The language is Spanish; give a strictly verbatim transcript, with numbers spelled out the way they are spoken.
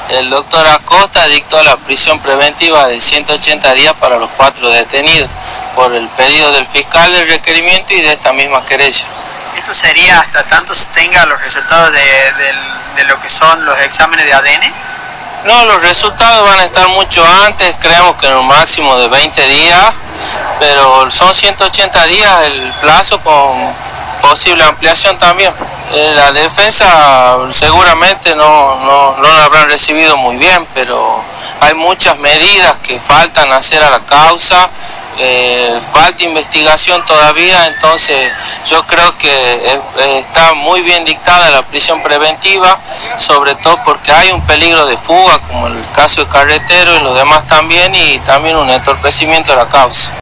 el doctor Acosta dictó la prisión preventiva de ciento ochenta días para los cuatro detenidos por el pedido del fiscal del requerimiento y de esta misma querella. ¿Esto sería hasta tanto se tenga los resultados de, de, de lo que son los exámenes de A D N? No, los resultados van a estar mucho antes, creemos que en un máximo de veinte días, pero son ciento ochenta días el plazo con posible ampliación también. Eh, la defensa seguramente no, no, no lo habrán recibido muy bien, pero hay muchas medidas que faltan hacer a la causa, eh, falta investigación todavía, entonces yo creo que eh, está muy bien dictada la prisión preventiva, sobre todo porque hay un peligro de fuga, como el caso de Carretero y los demás también, y también un entorpecimiento de la causa.